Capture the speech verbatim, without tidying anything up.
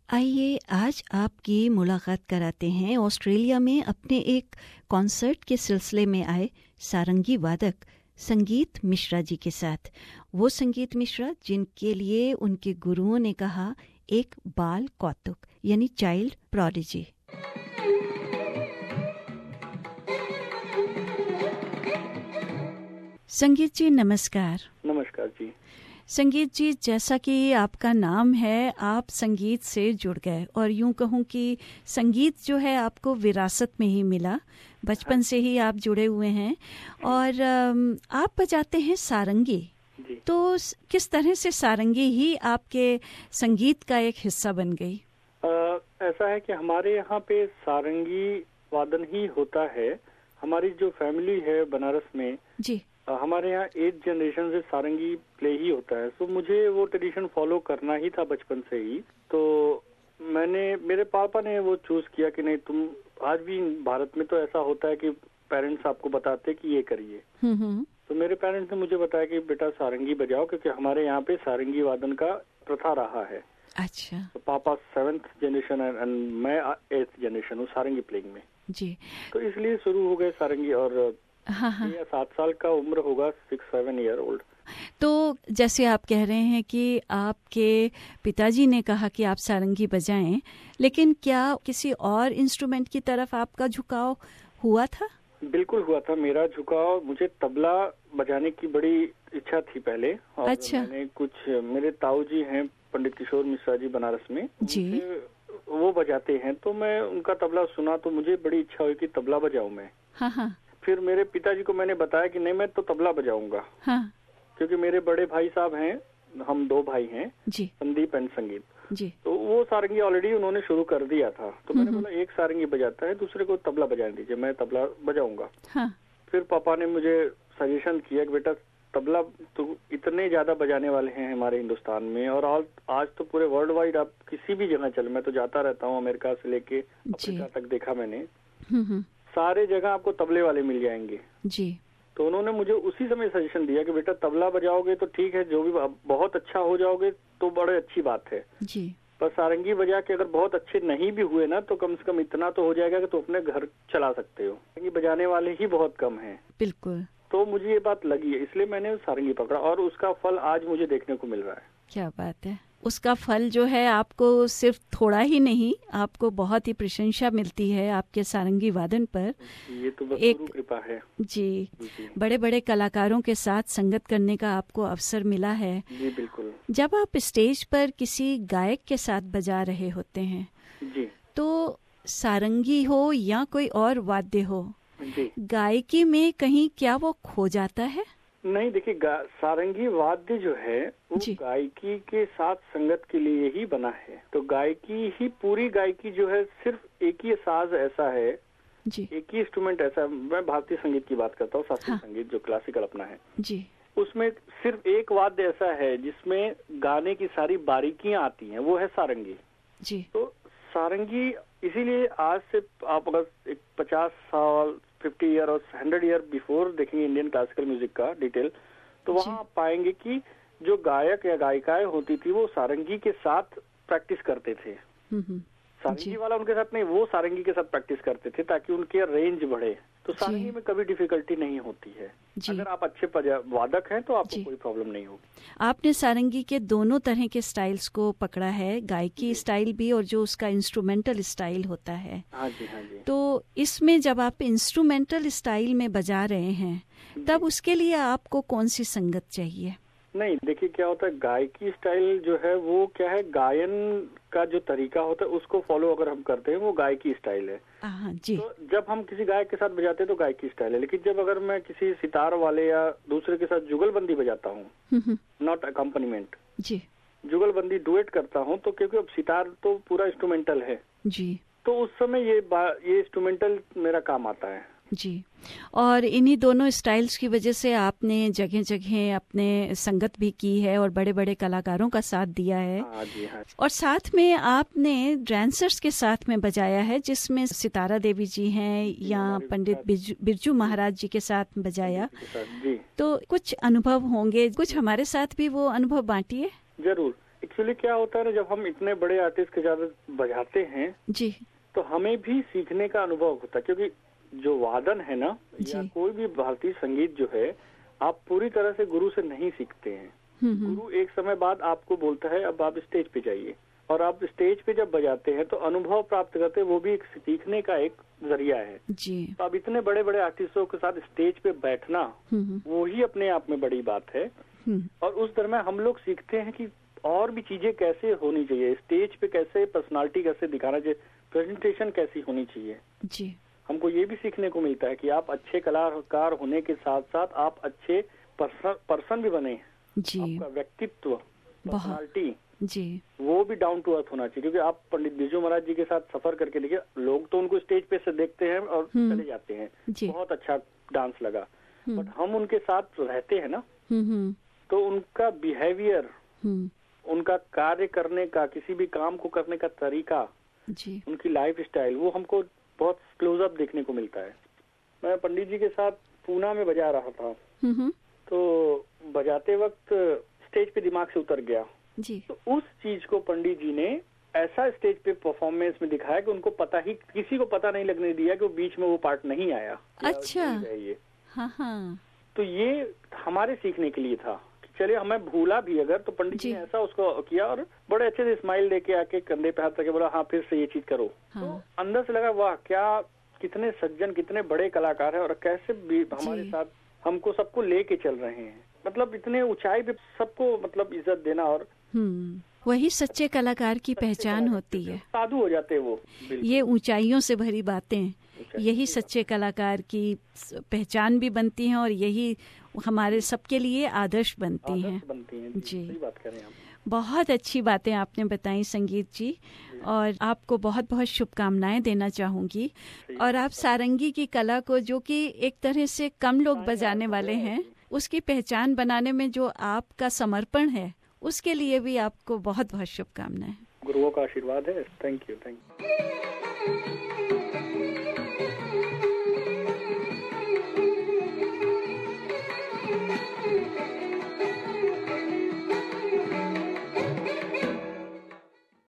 आइए आज आपकी मुलाकात कराते हैं ऑस्ट्रेलिया में अपने एक कॉन्सर्ट के सिलसिले में आए सारंगी वादक संगीत मिश्रा जी के साथ। वो संगीत मिश्रा जिनके लिए उनके गुरुओं ने कहा एक बाल कौतुक यानी चाइल्ड प्रोडिजी। संगीत जी नमस्कार। नमस्कार जी। संगीत जी, जैसा कि आपका नाम है, आप संगीत से जुड़ गए और यूं कहूं कि संगीत जो है आपको विरासत में ही मिला, बचपन से ही आप जुड़े हुए हैं और आप बजाते हैं सारंगी। तो किस तरह से सारंगी ही आपके संगीत का एक हिस्सा बन गई? आ, ऐसा है कि हमारे यहाँ पे सारंगी वादन ही होता है। हमारी जो फैमिली है बनारस में जी, हमारे यहाँ एट जनरेशन से सारंगी प्ले ही होता है। तो मुझे वो ट्रेडिशन फॉलो करना ही था बचपन से ही। तो मैंने, मेरे पापा ने वो चूज किया कि नहीं, तुम, आज भी भारत में तो ऐसा होता है कि पेरेंट्स आपको बताते कि ये करिए। तो मेरे पेरेंट्स ने मुझे बताया कि बेटा सारंगी बजाओ, क्योंकि हमारे यहाँ पे सारंगी वादन का प्रथा रहा है। अच्छा। तो पापा सेवेंथ जनरेशन है एंड मैं एट्थ जनरेशन हूँ सारंगी प्लेइंग में जी। तो इसलिए शुरू हो गए सारंगी। और हाँ हाँ। सात साल का उम्र होगा, सिक्स सेवन ईयर ओल्ड। तो जैसे आप कह रहे हैं कि आपके पिताजी ने कहा कि आप सारंगी बजाएं, लेकिन क्या किसी और इंस्ट्रूमेंट की तरफ आपका झुकाव हुआ था? बिल्कुल हुआ था मेरा झुकाव। मुझे तबला बजाने की बड़ी इच्छा थी पहले। और अच्छा। मैंने कुछ, मेरे ताऊ जी हैं पंडित किशोर मिश्रा जी बनारस में जी, वो बजाते हैं। तो मैं उनका तबला सुना तो मुझे बड़ी इच्छा हुई कि तबला बजाऊं मैं। हाँ हाँ। फिर मेरे पिताजी को मैंने बताया कि नहीं, मैं तो तबला बजाऊंगा। हाँ। क्योंकि मेरे बड़े भाई साहब हैं, हम दो भाई हैं जी, संदीप एंड संगीत जी। तो वो सारंगी ऑलरेडी उन्होंने शुरू कर दिया था। तो मैंने बोला एक सारंगी बजाता है, दूसरे को तबला बजाने दीजिए, मैं तबला बजाऊंगा। हाँ। फिर पापा ने मुझे सजेशन किया कि बेटा तबला तो इतने ज्यादा बजाने वाले हैं हमारे हिंदुस्तान में, और आज आज तो पूरे वर्ल्ड वाइड आप किसी भी जगह चले, मैं तो जाता रहता हूँ, अमेरिका से लेके अफ्रीका तक देखा मैंने, सारे जगह आपको तबले वाले मिल जाएंगे जी। तो उन्होंने मुझे उसी समय सजेशन दिया कि बेटा तबला बजाओगे तो ठीक है, जो भी बहुत अच्छा हो जाओगे तो बड़े अच्छी बात है जी, पर सारंगी बजा के अगर बहुत अच्छे नहीं भी हुए ना, तो कम से कम इतना तो हो जाएगा कि तुम अपने घर चला सकते हो। सारंगी बजाने वाले ही बहुत कम हैं। बिल्कुल। तो मुझे ये बात लगी है, इसलिए मैंने सारंगी पकड़ा और उसका फल आज मुझे देखने को मिल रहा है। क्या बात है। उसका फल जो है आपको सिर्फ थोड़ा ही नहीं, आपको बहुत ही प्रशंसा मिलती है आपके सारंगी वादन पर। ये तो बस एक कृपा है जी, जी। बड़े बड़े कलाकारों के साथ संगत करने का आपको अवसर मिला है जी। बिल्कुल। जब आप स्टेज पर किसी गायक के साथ बजा रहे होते हैं जी, तो सारंगी हो या कोई और वाद्य हो जी, गायकी में कहीं क्या वो खो जाता है? नहीं, देखिए सारंगी वाद्य जो है वो गायकी के साथ संगत के लिए ही बना है। तो गायकी ही, पूरी गायकी जो है सिर्फ एक ही साज ऐसा है जी, एक ही इंस्ट्रूमेंट ऐसा है। मैं भारतीय संगीत की बात करता हूँ, शास्त्रीय हाँ। संगीत जो क्लासिकल अपना है जी, उसमें सिर्फ एक वाद्य ऐसा है जिसमें गाने की सारी बारीकियां आती हैं, वो है सारंगी जी। तो सारंगी इसीलिए आज से आप अगर एक पचास साल, फिफ्टी ईयर और हंड्रेड ईयर बिफोर देखेंगे इंडियन क्लासिकल म्यूजिक का डिटेल, तो वहाँ आप पाएंगे कि जो गायक या गायिकाएं होती थी वो सारंगी के साथ प्रैक्टिस करते थे। सारंगी वाला उनके साथ नहीं, वो सारंगी के साथ प्रैक्टिस करते थे ताकि उनके रेंज बढ़े। तो सारंगी में कभी डिफिकल्टी नहीं होती है। अगर आप अच्छे वादक हैं तो आपको कोई प्रॉब्लम नहीं होगी। आपने सारंगी के दोनों तरह के स्टाइल्स को पकड़ा है, गायकी स्टाइल भी और जो उसका इंस्ट्रूमेंटल स्टाइल होता है। हाँ जी, हाँ जी। तो इसमें जब आप इंस्ट्रूमेंटल स्टाइल में बजा रहे हैं तब उसके लिए आपको कौन सी संगत चाहिए? नहीं, देखिए क्या होता है, गायकी स्टाइल जो है वो क्या है, गायन का जो तरीका होता है उसको फॉलो अगर हम करते हैं वो गायकी स्टाइल है जी। तो जब हम किसी गायक के साथ बजाते हैं तो गायकी स्टाइल है, लेकिन जब अगर मैं किसी सितार वाले या दूसरे के साथ जुगलबंदी बजाता हूँ, नॉट अकम्पनीमेंट जी, जुगलबंदी डुएट करता हूँ, तो क्योंकि अब सितार तो पूरा इंस्ट्रूमेंटल है जी, तो उस समय ये ये इंस्ट्रूमेंटल मेरा काम आता है जी। और इन्हीं दोनों स्टाइल्स की वजह से आपने जगह जगह अपने संगत भी की है और बड़े बड़े कलाकारों का साथ दिया है। हाँ जी, हाँ। और साथ में आपने डांसर्स के साथ में बजाया है, जिसमें सितारा देवी जी हैं या पंडित बिरजू महाराज जी के साथ बजाया जी। तो कुछ अनुभव होंगे, कुछ हमारे साथ भी वो अनुभव बांटिए। जरूर। एक्चुअली क्या होता है ना, जब हम इतने बड़े आर्टिस्ट के ज्यादा बजाते हैं जी, तो हमें भी सीखने का अनुभव होता है, क्योंकि जो वादन है ना या कोई भी भारतीय संगीत जो है, आप पूरी तरह से गुरु से नहीं सीखते हैं। गुरु एक समय बाद आपको बोलता है अब आप स्टेज पे जाइए, और आप स्टेज पे जब बजाते हैं तो अनुभव प्राप्त करते हैं, वो भी एक सीखने का एक जरिया है जी। तो अब इतने बड़े बड़े आर्टिस्टों के साथ स्टेज पे बैठना वो ही अपने आप में बड़ी बात है। और उस दरम्यान हम लोग सीखते हैं कि और भी चीजें कैसे होनी चाहिए, स्टेज पे कैसे पर्सनालिटी कैसे दिखाना चाहिए, प्रेजेंटेशन कैसी होनी चाहिए जी। हमको ये भी सीखने को मिलता है कि आप अच्छे कलाकार होने के साथ साथ आप अच्छे पर्सन, पर्सन भी बने जी। आपका व्यक्तित्व, पर्सनालिटी जी, वो भी डाउन टू अर्थ होना चाहिए। क्योंकि आप पंडित बिरजू महाराज जी के साथ सफर करके देखिए, लोग तो उनको स्टेज पे से देखते हैं और चले जाते हैं, बहुत अच्छा डांस लगा, बट हम उनके साथ रहते हैं ना, तो उनका बिहेवियर, उनका कार्य करने का, किसी भी काम को करने का तरीका जी, उनकी लाइफ स्टाइल, वो हमको बहुत क्लोज अप देखने को मिलता है। मैं पंडित जी के साथ पूना में बजा रहा था, तो बजाते वक्त स्टेज पे दिमाग से उतर गया जी। तो उस चीज को पंडित जी ने ऐसा स्टेज पे परफॉर्मेंस में दिखाया कि उनको पता ही, किसी को पता नहीं लगने दिया कि वो बीच में वो पार्ट नहीं आया। अच्छा, ये हाँ हाँ। तो ये हमारे सीखने के लिए था। चलिए हमें भूला भी अगर, तो पंडित जी ने ऐसा उसको किया और बड़े अच्छे से स्माइल देके आके कंधे पे हाथ रखे बोला हाँ फिर से ये चीज करो। हाँ। तो अंदर से लगा वाह, क्या कितने सज्जन, कितने बड़े कलाकार हैं और कैसे भी हमारे साथ हमको सबको लेके चल रहे हैं। मतलब इतने ऊंचाई पे सबको मतलब इज्जत देना, और वही सच्चे कलाकार की पहचान होती है। साधु हो जाते हैं वो। ये ऊंचाइयों से भरी बातें यही सच्चे कलाकार की पहचान भी बनती हैं और यही हमारे सबके लिए आदर्श बनती हैं। बनती हैं जी, जी। सही बात कर रहे हैं आप। बहुत अच्छी बातें आपने बताई संगीत जी, और आपको बहुत बहुत शुभकामनाएं देना चाहूंगी। और आप सारंगी की कला को, जो कि एक तरह से कम लोग बजाने वाले हैं, उसकी पहचान बनाने में जो आपका समर्पण है, उसके लिए भी आपको बहुत बहुत शुभकामनाएं। गुरुओं का आशीर्वाद है। Thank you, thank you.